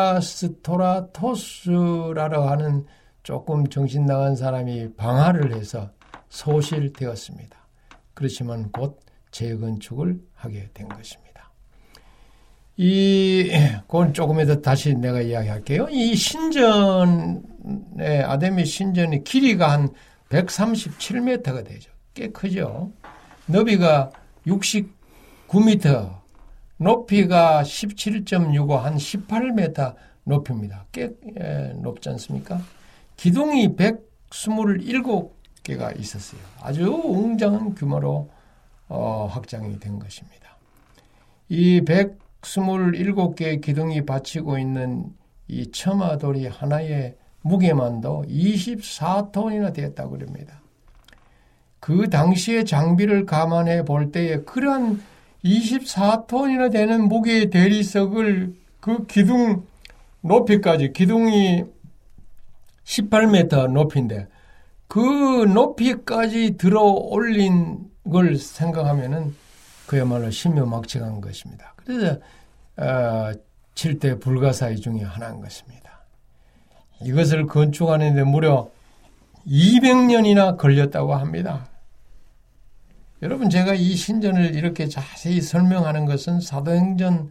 헤라스토라토스라고 하는 조금 정신 나간 사람이 방화를 해서 소실되었습니다. 그렇지만 곧 재건축을 하게 된 것입니다. 이, 그건 조금 이따 다시 내가 이야기할게요. 이 신전의, 아데미 신전의 길이가 한 백삼십칠 미터가 되죠. 꽤 크죠. 너비가 육십구 미터, 높이가 십칠 점 육오, 한 십팔 미터 높입니다. 꽤 에, 높지 않습니까? 기둥이 백이십칠 개가 있었어요. 아주 웅장한 규모로 어, 확장이 된 것입니다. 이 백이십칠 개의 기둥이 받치고 있는 이 처마돌이 하나의 무게만도 이십사 톤이나 되었다고 그럽니다. 그 당시의 장비를 감안해 볼 때에 그러한 이십사 톤이나 되는 무게의 대리석을 그 기둥 높이까지, 기둥이 십팔 미터 높이인데 그 높이까지 들어 올린 걸 생각하면은 그야말로 신묘막측한 것입니다. 그래서 어, 칠 대 불가사의 중에 하나인 것입니다. 이것을 건축하는 데 무려 이백 년이나 걸렸다고 합니다. 여러분, 제가 이 신전을 이렇게 자세히 설명하는 것은 사도행전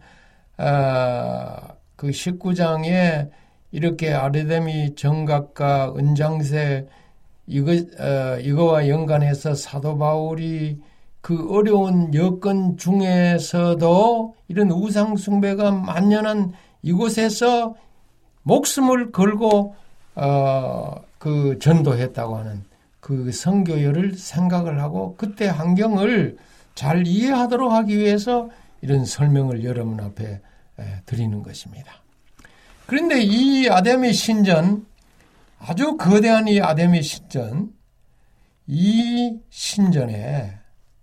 어, 그 십구 장에 이렇게 아르데미 정각과 은장세 이거, 어, 이거와 연관해서 사도 바울이 그 어려운 여건 중에서도 이런 우상 숭배가 만연한 이곳에서 목숨을 걸고 어, 그 전도했다고 하는 그 선교열을 생각을 하고 그때 환경을 잘 이해하도록 하기 위해서 이런 설명을 여러분 앞에 드리는 것입니다. 그런데 이 아데미 신전, 아주 거대한 이 아데미 신전, 이 신전에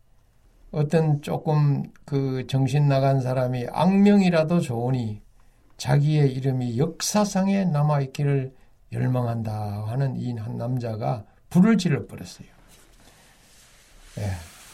어떤 조금 그 정신 나간 사람이 악명이라도 좋으니 자기의 이름이 역사상에 남아있기를 열망한다 하는 이 한 남자가 불을 질러버렸어요. 예.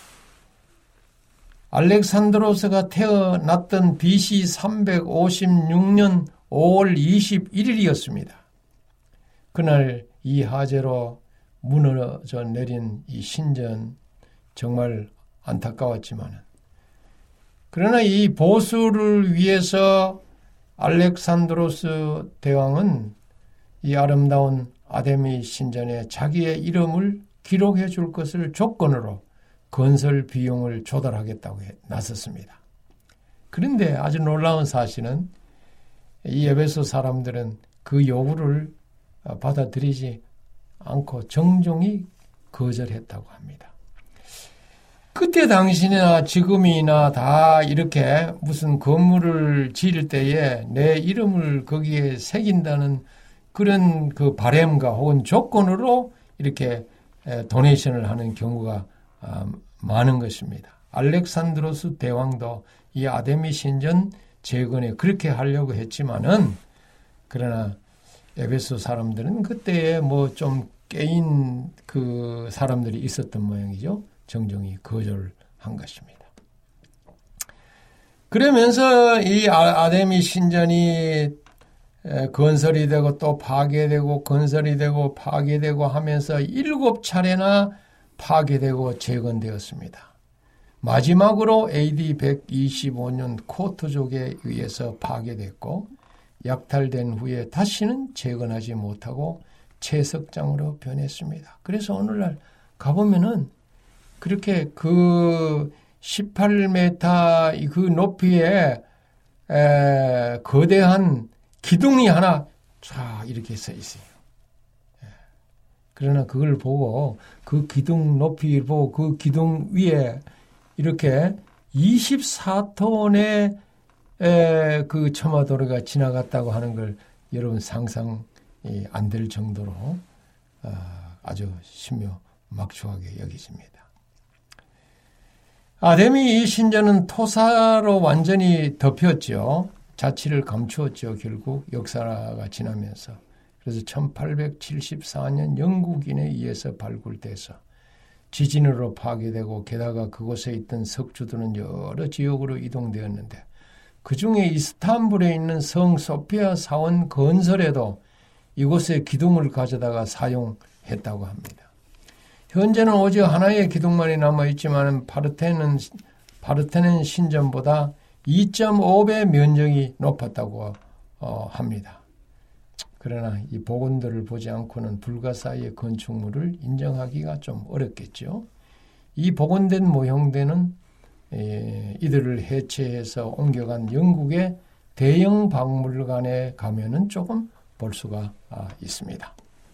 알렉산드로스가 태어났던 비씨 삼백오십육 년 오월 이십일일이었습니다. 그날 이 화재로 무너져 내린 이 신전 정말 안타까웠지만 그러나 이 보수를 위해서 알렉산드로스 대왕은 이 아름다운 아데미 신전에 자기의 이름을 기록해 줄 것을 조건으로 건설 비용을 조달하겠다고 나섰습니다. 그런데 아주 놀라운 사실은 이 에베소 사람들은 그 요구를 받아들이지 않고 정중히 거절했다고 합니다. 그때 당시나 지금이나 다 이렇게 무슨 건물을 지을 때에 내 이름을 거기에 새긴다는 그런 그 바램과 혹은 조건으로 이렇게 도네이션을 하는 경우가 많은 것입니다. 알렉산드로스 대왕도 이 아데미 신전 재건에 그렇게 하려고 했지만은 그러나 에베소 사람들은 그때에 뭐 좀 깨인 그 사람들이 있었던 모양이죠. 정정이 거절한 것입니다. 그러면서 이 아데미 신전이 건설이 되고 또 파괴되고 건설이 되고 파괴되고 하면서 일곱 차례나 파괴되고 재건되었습니다. 마지막으로 에이디 백이십오 년 코트족에 의해서 파괴됐고 약탈된 후에 다시는 재건하지 못하고 채석장으로 변했습니다. 그래서 오늘날 가보면은 그렇게 그 십팔 미터 그 높이에 에, 거대한 기둥이 하나 쫙 이렇게 서 있어요. 그러나 그걸 보고 그 기둥 높이를 보고 그 기둥 위에 이렇게 이십사 톤의 에, 그 처마도로가 지나갔다고 하는 걸 여러분 상상이 안 될 정도로 어, 아주 신묘막초하게 여기집니다. 아데미 이 신전은 토사로 완전히 덮였죠. 자취를 감추었죠. 결국 역사가 지나면서. 그래서 천팔백칠십사 년 영국인에 의해서 발굴돼서 지진으로 파괴되고 게다가 그곳에 있던 석주들은 여러 지역으로 이동되었는데 그중에 이스탄불에 있는 성 소피아 사원 건설에도 이곳에 기둥을 가져다가 사용했다고 합니다. 현재는 오직 하나의 기둥만이 남아있지만 파르테는, 파르테논 신전보다 이 점 오 배 면적이 높았다고 어, 합니다. 그러나 이 복원들을 보지 않고는 불가사의의 건축물을 인정하기가 좀 어렵겠죠. 이 복원된 모형들은 에, 이들을 해체해서 옮겨간 영국의 대형 박물관에 가면은 조금 볼 수가 아, 있습니다.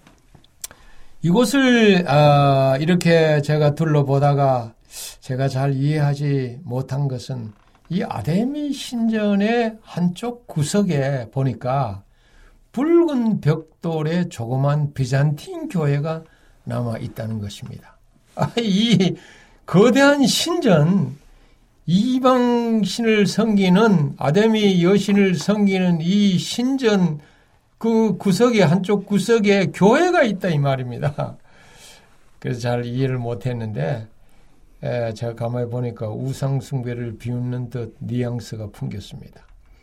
이곳을 아, 이렇게 제가 둘러보다가 제가 잘 이해하지 못한 것은 이 아데미 신전의 한쪽 구석에 보니까 붉은 벽돌의 조그만 비잔틴 교회가 남아 있다는 것입니다. 아, 이 거대한 신전, 이방신을 섬기는 아데미 여신을 섬기는 이 신전 그 구석에 한쪽 구석에 교회가 있다 이 말입니다. 그래서 잘 이해를 못했는데 에, 제가 가만히 보니까 우상 숭배를 비웃는 듯 뉘앙스가 풍겼습니다.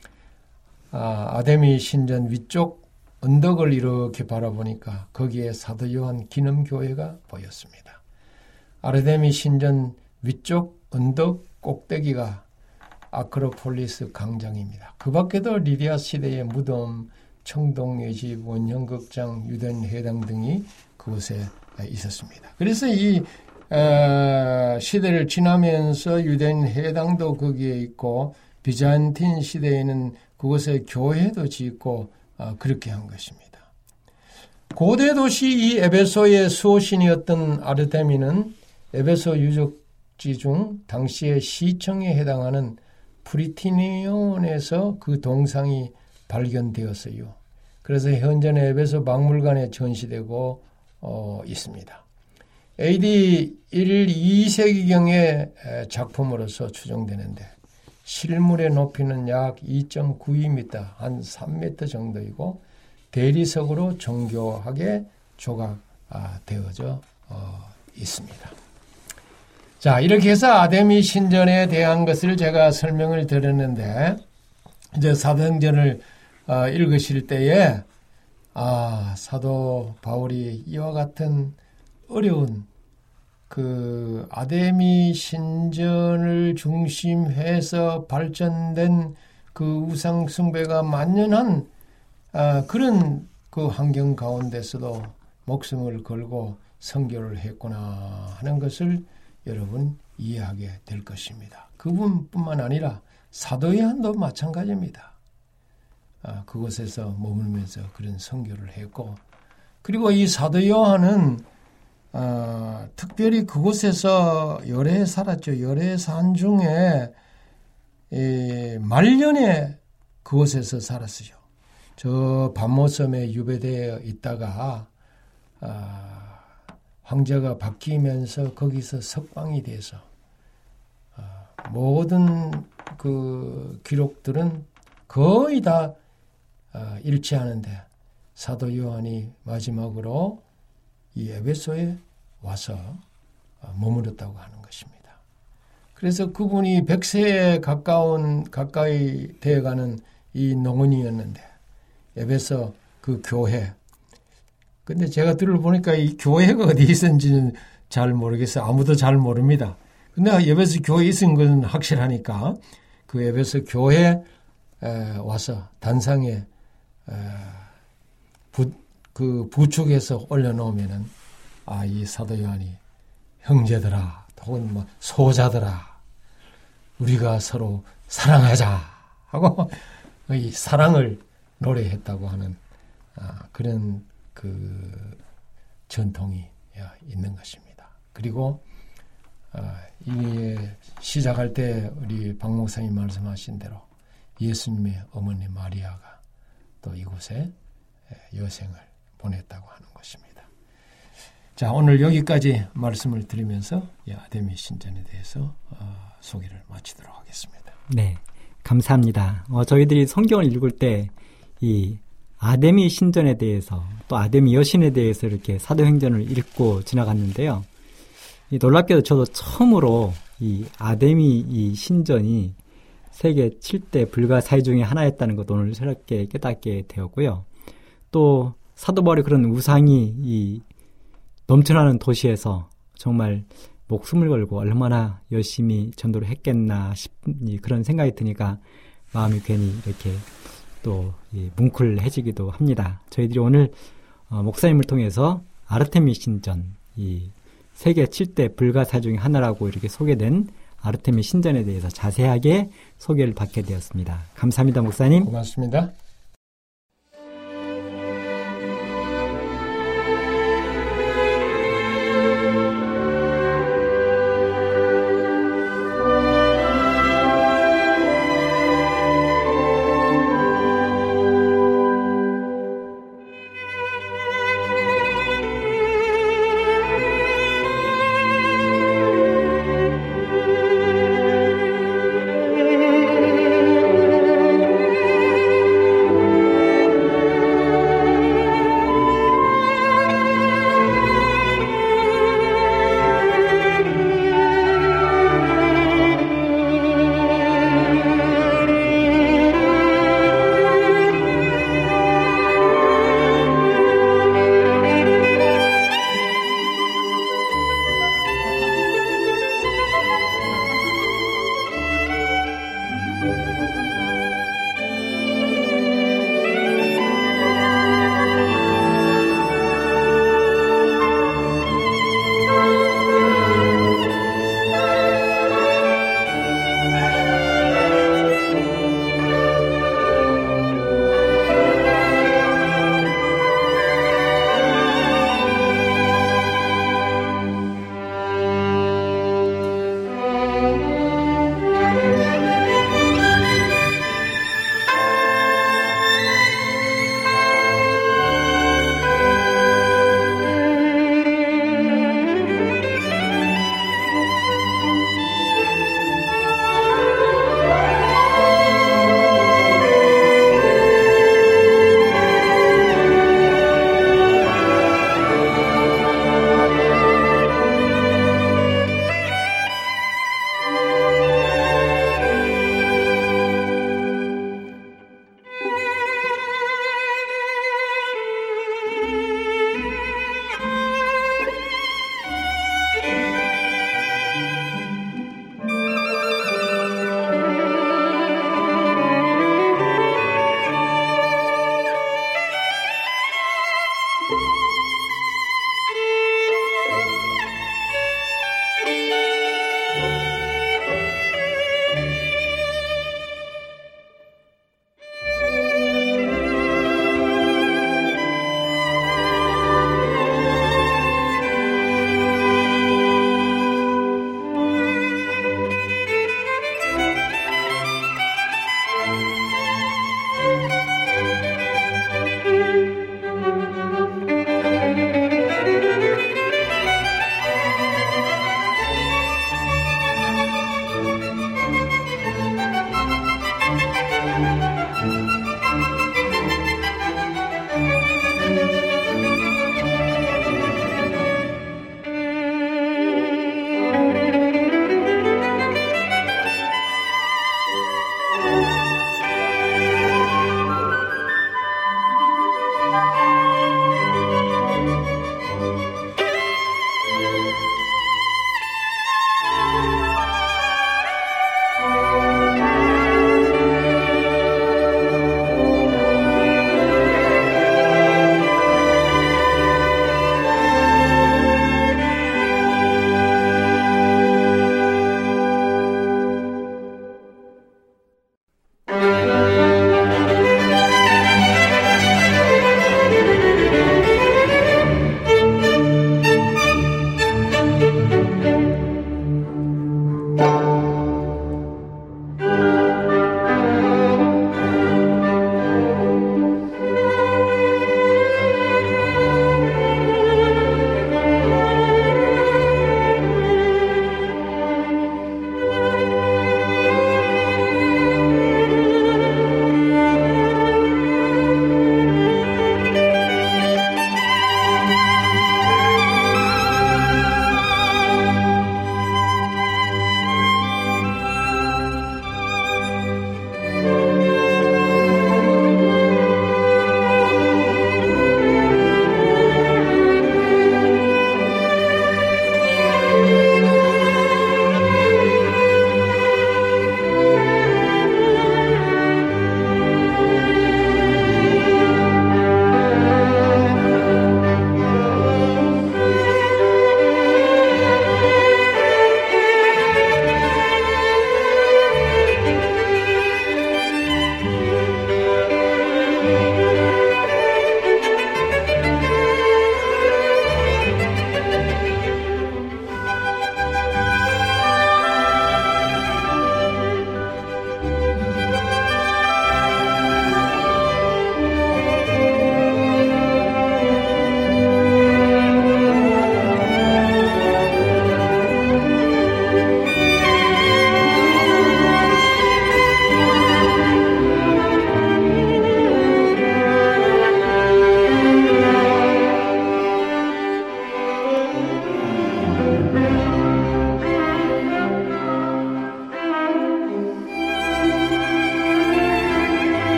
아, 아데미 신전 위쪽 언덕을 이렇게 바라보니까 거기에 사도 요한 기념교회가 보였습니다. 아데미 신전 위쪽 언덕 꼭대기가 아크로폴리스 광장입니다. 그 밖에도 리디아 시대의 무덤, 청동예집, 원형극장, 유대인 회당 등이 그곳에 있었습니다. 그래서 이 어, 시대를 지나면서 유대인 회당도 거기에 있고 비잔틴 시대에는 그곳에 교회도 짓고 어, 그렇게 한 것입니다. 고대 도시 이 에베소의 수호신이었던 아르테미는 에베소 유적지 중 당시의 시청에 해당하는 프리티니온에서 그 동상이 발견되었어요. 그래서 현재는 에베소 박물관에 전시되고 어, 있습니다. 에이디 일, 이 세기경의 작품으로서 추정되는데 실물의 높이는 약 이 점 구이 미터, 한 삼 미터 정도이고 대리석으로 정교하게 조각되어져 어, 있습니다. 자, 이렇게 해서 아데미 신전에 대한 것을 제가 설명을 드렸는데 이제 사도행전을 어, 읽으실 때에 아, 사도 바울이 이와 같은 어려운 그 아데미 신전을 중심해서 발전된 그 우상 숭배가 만연한 아, 그런 그 환경 가운데서도 목숨을 걸고 선교를 했구나 하는 것을 여러분 이해하게 될 것입니다. 그분뿐만 아니라 사도 요한도 마찬가지입니다. 아, 그곳에서 머물면서 그런 선교를 했고 그리고 이 사도 요한은 어, 특별히 그곳에서 열해 살았죠. 열해 산 중에 이 말년에 그곳에서 살았어요. 저 반모섬에 유배되어 있다가 아, 황제가 바뀌면서 거기서 석방이 돼서 아, 모든 그 기록들은 거의 다 아, 일치하는데 사도 요한이 마지막으로 이 에베소에 와서 머물렀다고 하는 것입니다. 그래서 그분이 백 세에 가까운 가까이 되어가는 이 농원이었는데 에베소 그 교회. 근데 제가 들어보니까 이 교회가 어디 있었는지는 잘 모르겠어요. 아무도 잘 모릅니다. 근데 에베소 교회에 있은 건 확실하니까 그 에베소 교회에 와서 단상에 에, 부, 그 부축해서 올려놓으면은 아, 이 사도 요한이 형제들아, 혹은 뭐 소자들아, 우리가 서로 사랑하자 하고 이 사랑을 노래했다고 하는 아, 그런 그 전통이 있는 것입니다. 그리고 아, 이 시작할 때 우리 박 목사님 말씀하신 대로 예수님의 어머니 마리아가 또 이곳에 여생을 보냈다고 하는 것입니다. 자, 오늘 여기까지 말씀을 드리면서 아데미 신전에 대해서 어, 소개를 마치도록 하겠습니다. 네, 감사합니다. 어, 저희들이 성경을 읽을 때 이 아데미 신전에 대해서 또 아데미 여신에 대해서 이렇게 사도행전을 읽고 지나갔는데요. 이 놀랍게도 저도 처음으로 이 아데미 이 신전이 세계 칠 대 불가사의 중에 하나였다는 것 오늘 새롭게 깨닫게 되었고요. 또 사도 바울의 그런 우상이 이 넘쳐나는 도시에서 정말 목숨을 걸고 얼마나 열심히 전도를 했겠나 싶은 그런 생각이 드니까 마음이 괜히 이렇게 또 뭉클해지기도 합니다. 저희들이 오늘 목사님을 통해서 아르테미 신전, 이 세계 칠 대 불가사의 중에 하나라고 이렇게 소개된 아르테미 신전에 대해서 자세하게 소개를 받게 되었습니다. 감사합니다, 목사님. 고맙습니다.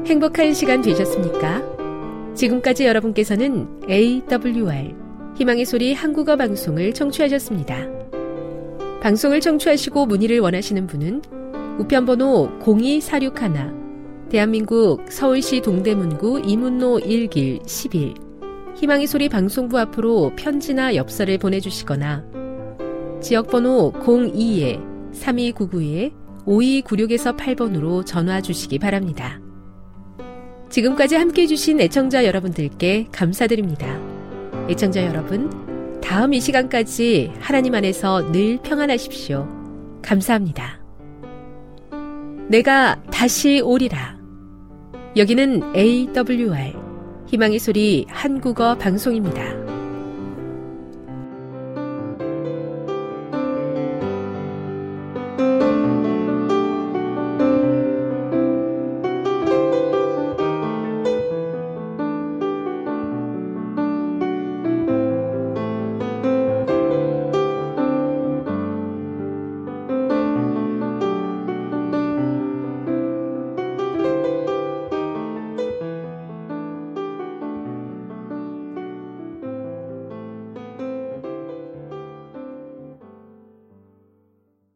행복한 시간 되셨습니까? 지금까지 여러분께서는 에이더블유알 희망의 소리 한국어 방송을 청취하셨습니다. 방송을 청취하시고 문의를 원하시는 분은 우편번호 공이사육일 대한민국 서울시 동대문구 이문로 일 길 십일 희망의 소리 방송부 앞으로 편지나 엽서를 보내주시거나 지역번호 공이 삼이구구 오이구육에서 팔 번으로 전화 주시기 바랍니다. 지금까지 함께해 주신 애청자 여러분들께 감사드립니다. 애청자 여러분, 다음 이 시간까지 하나님 안에서 늘 평안하십시오. 감사합니다. 내가 다시 오리라. 여기는 에이더블유알 희망의 소리 한국어 방송입니다.